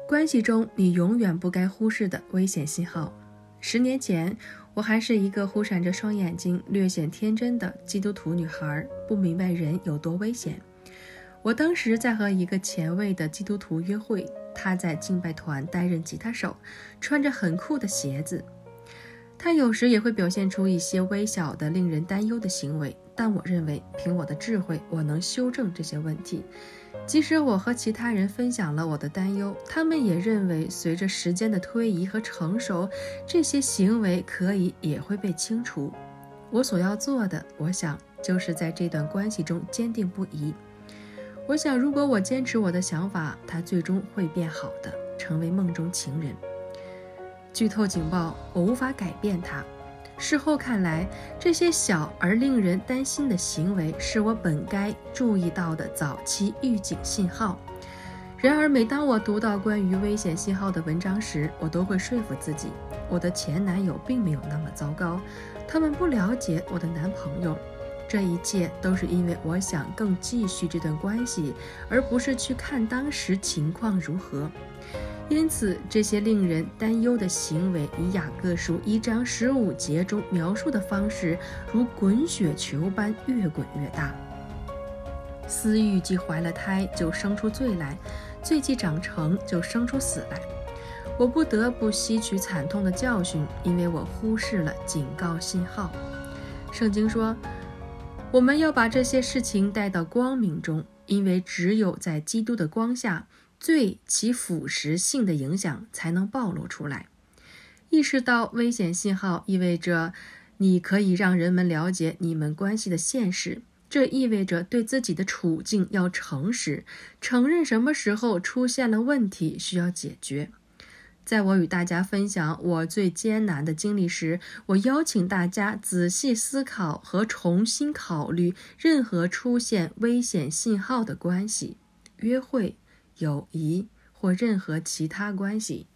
关系中你永远不该忽视的危险信号。10年前，我还是一个忽闪着双眼睛、略显天真的基督徒女孩，不明白人有多危险。我当时在和一个前卫的基督徒约会，他在敬拜团担任吉他手，穿着很酷的鞋子。他有时也会表现出一些微小的令人担忧的行为，但我认为凭我的智慧，我能修正这些问题。即使我和其他人分享了我的担忧，他们也认为随着时间的推移和成熟，这些行为也会被清除。我所要做的，我想就是在这段关系中坚定不移。我想如果我坚持我的想法，他最终会变好的，成为梦中情人。剧透警报，我无法改变他。事后看来，这些小而令人担心的行为是我本该注意到的早期预警信号。然而每当我读到关于危险信号的文章时，我都会说服自己，我的前男友并没有那么糟糕，他们不了解我的男朋友。这一切都是因为我想更继续这段关系，而不是去看当时情况如何。因此，这些令人担忧的行为以雅各书1章15节中描述的方式，如滚雪球般越滚越大。私欲既怀了胎，就生出罪来；罪既长成，就生出死来。我不得不吸取惨痛的教训，因为我忽视了警告信号。圣经说，我们要把这些事情带到光明中，因为只有在基督的光下，罪其腐蚀性的影响才能暴露出来。意识到危险信号意味着你可以让人们了解你们关系的现实，这意味着对自己的处境要诚实，承认什么时候出现了问题需要解决。在我与大家分享我最艰难的经历时，我邀请大家仔细思考和重新考虑任何出现危险信号的关系，约会、友谊或任何其他关系。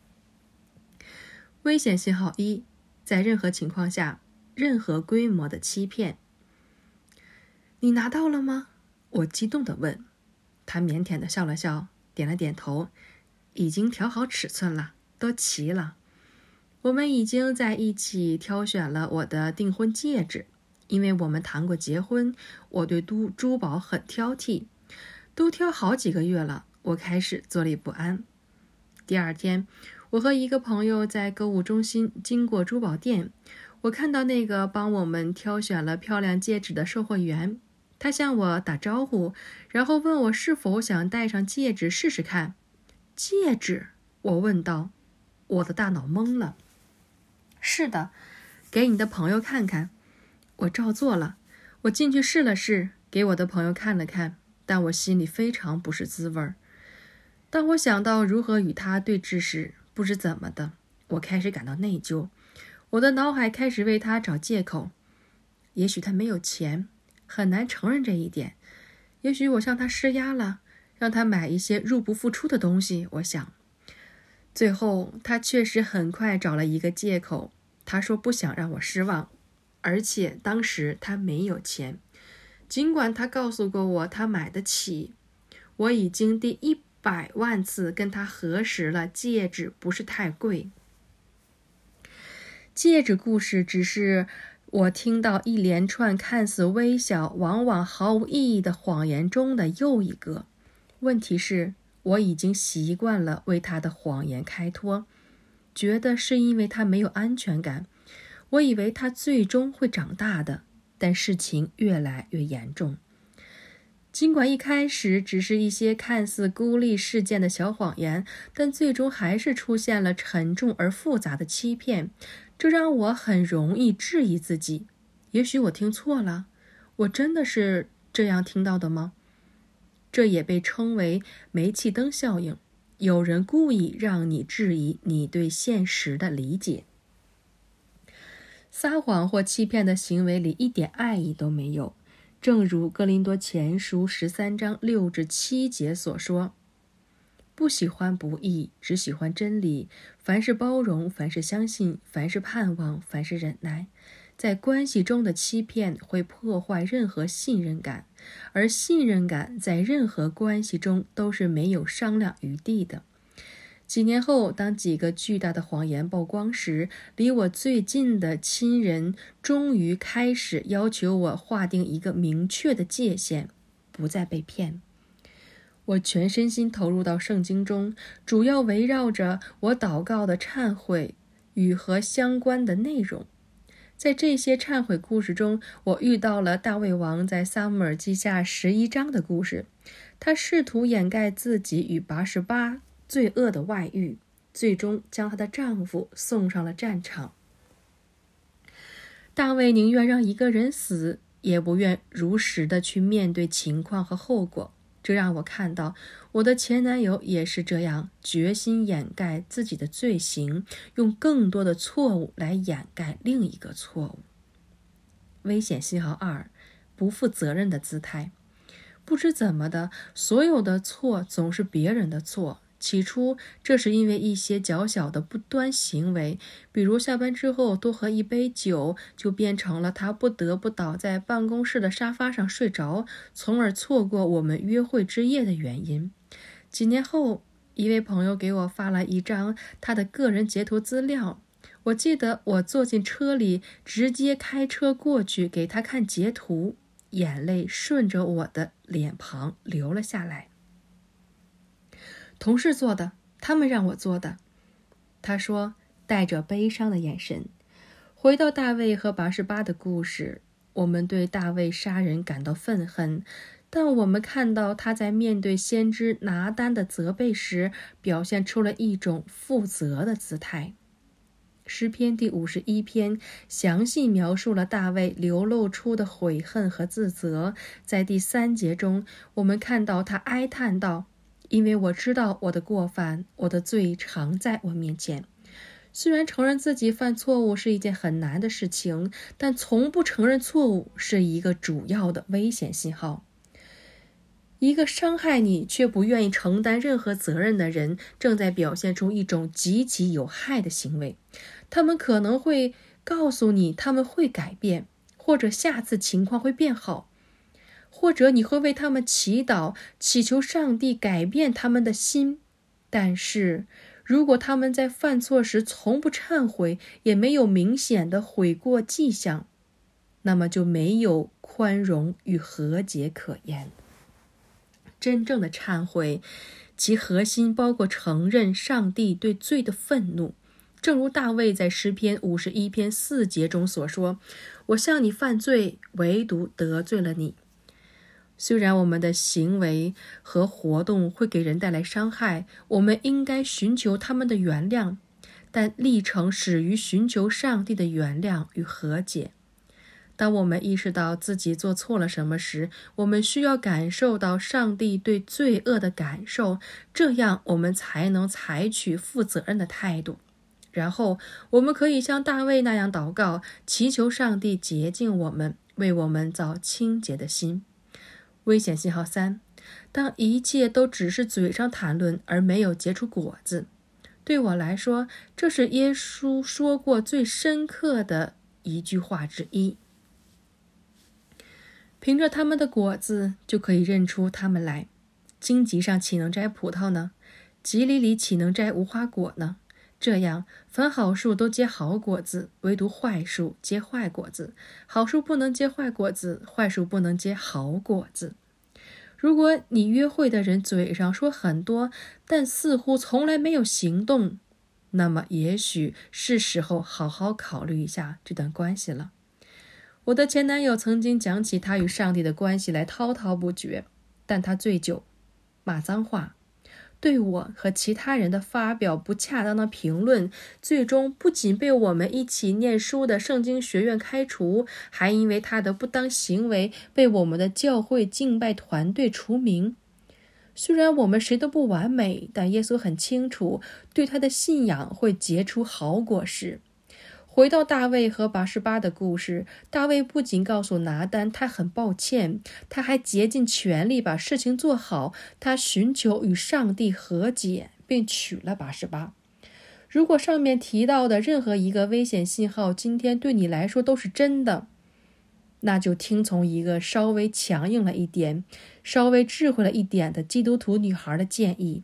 危险信号1，在任何情况下，任何规模的欺骗。你拿到了吗？我激动地问。他腼腆地笑了笑，点了点头。已经调好尺寸了，都齐了。我们已经在一起挑选了我的订婚戒指，因为我们谈过结婚，我对珠宝很挑剔，都挑好几个月了，我开始坐立不安。第二天，我和一个朋友在购物中心经过珠宝店，我看到那个帮我们挑选了漂亮戒指的售货员，他向我打招呼，然后问我是否想戴上戒指试试看。戒指？我问道。我的大脑懵了。是的，给你的朋友看看。我照做了。我进去试了试，给我的朋友看了看，但我心里非常不是滋味。当我想到如何与他对峙时，不知怎么的，我开始感到内疚。我的脑海开始为他找借口。也许他没有钱，很难承认这一点。也许我向他施压了，让他买一些入不敷出的东西，我想。最后，他确实很快找了一个借口。他说不想让我失望，而且当时他没有钱。尽管他告诉过我他买得起，我已经第100万次跟他核实了，戒指不是太贵。戒指故事只是我听到一连串看似微小，往往毫无意义的谎言中的又一个。问题是，我已经习惯了为他的谎言开脱，觉得是因为他没有安全感。我以为他最终会长大的，但事情越来越严重。尽管一开始只是一些看似孤立事件的小谎言，但最终还是出现了沉重而复杂的欺骗，这让我很容易质疑自己。也许我听错了，我真的是这样听到的吗？这也被称为煤气灯效应，有人故意让你质疑你对现实的理解。撒谎或欺骗的行为里一点爱意都没有，正如哥林多前书13章6至7节所说，不喜欢不义，只喜欢真理，凡是包容，凡是相信，凡是盼望，凡是忍耐。在关系中的欺骗会破坏任何信任感，而信任感在任何关系中都是没有商量余地的。 几年后，当几个巨大的谎言曝光时，离我最近的亲人终于开始要求我划定一个明确的界限，不再被骗。我全身心投入到圣经中，主要围绕着我祷告的忏悔与和相关的内容。在这些忏悔故事中，我遇到了大卫王在撒母耳记下11章的故事。他试图掩盖自己与拔示巴罪恶的外遇，最终将她的丈夫送上了战场。大卫宁愿让一个人死，也不愿如实的去面对情况和后果。这让我看到我的前男友也是这样，决心掩盖自己的罪行，用更多的错误来掩盖另一个错误。危险信号2：不负责任的姿态。不知怎么的，所有的错总是别人的错。起初，这是因为一些较小的不端行为，比如下班之后多喝一杯酒，就变成了他不得不倒在办公室的沙发上睡着，从而错过我们约会之夜的原因。几年后，一位朋友给我发了一张他的个人截图资料，我记得我坐进车里，直接开车过去给他看截图，眼泪顺着我的脸庞流了下来。同事做的，他们让我做的，他说，带着悲伤的眼神。回到大卫和拔示巴的故事，我们对大卫杀人感到愤恨，但我们看到他在面对先知拿单的责备时，表现出了一种负责的姿态。诗篇第51篇详细描述了大卫流露出的悔恨和自责。在第3节中，我们看到他哀叹道，因为我知道我的过犯，我的罪常在我面前。虽然承认自己犯错误是一件很难的事情，但从不承认错误是一个主要的危险信号。一个伤害你却不愿意承担任何责任的人，正在表现出一种极其有害的行为。他们可能会告诉你他们会改变，或者下次情况会变好，或者你会为他们祈祷，祈求上帝改变他们的心。但是如果他们在犯错时从不忏悔，也没有明显的悔过迹象，那么就没有宽容与和解可言。真正的忏悔，其核心包括承认上帝对罪的愤怒。正如大卫在诗篇51篇4节中所说，我向你犯罪，唯独得罪了你。虽然我们的行为和活动会给人带来伤害，我们应该寻求他们的原谅，但历程始于寻求上帝的原谅与和解。当我们意识到自己做错了什么时，我们需要感受到上帝对罪恶的感受，这样我们才能采取负责任的态度。然后我们可以像大卫那样祷告，祈求上帝洁净我们，为我们造清洁的心。危险信号3：当一切都只是嘴上谈论而没有结出果子。对我来说，这是耶稣说过最深刻的一句话之一。凭着他们的果子就可以认出他们来。荆棘上岂能摘葡萄呢？蒺藜里岂能摘无花果呢？这样，凡好树都结好果子，唯独坏树结坏果子。好树不能结坏果子，坏树不能结好果子。如果你约会的人嘴上说很多，但似乎从来没有行动，那么也许是时候好好考虑一下这段关系了。我的前男友曾经讲起他与上帝的关系来滔滔不绝，但他醉酒，骂脏话，对我和其他人的发表不恰当的评论，最终不仅被我们一起念书的圣经学院开除，还因为他的不当行为被我们的教会敬拜团队除名。虽然我们谁都不完美，但耶稣很清楚，对他的信仰会结出好果实。回到大卫和拔示巴的故事，大卫不仅告诉拿单他很抱歉，他还竭尽全力把事情做好，他寻求与上帝和解，并娶了拔示巴。如果上面提到的任何一个危险信号今天对你来说都是真的，那就听从一个稍微强硬了一点、稍微智慧了一点的基督徒女孩的建议，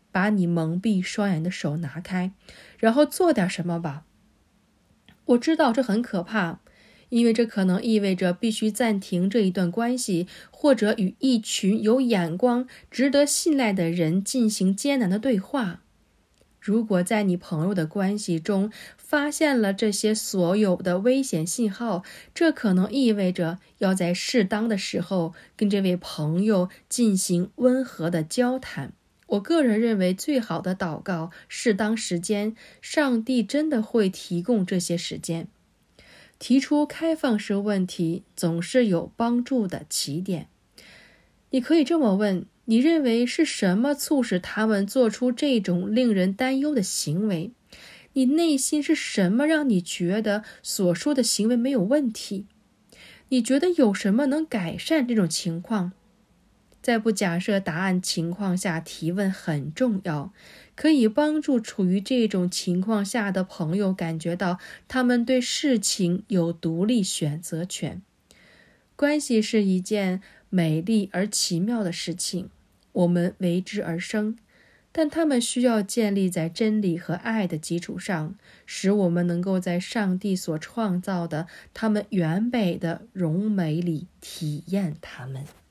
把你蒙蔽双眼的手拿开，然后做点什么吧。我知道这很可怕，因为这可能意味着必须暂停这一段关系，或者与一群有眼光、值得信赖的人进行艰难的对话。如果在你朋友的关系中发现了这些所有的危险信号，这可能意味着要在适当的时候跟这位朋友进行温和的交谈。我个人认为最好的祷告，适当时间，上帝真的会提供这些时间。提出开放式问题总是有帮助的起点。你可以这么问，你认为是什么促使他们做出这种令人担忧的行为？你内心是什么让你觉得所说的行为没有问题？你觉得有什么能改善这种情况？在不假设答案情况下提问很重要，可以帮助处于这种情况下的朋友感觉到他们对事情有独立选择权。关系是一件美丽而奇妙的事情，我们为之而生，但它们需要建立在真理和爱的基础上，使我们能够在上帝所创造的它们原本的荣美里体验它们。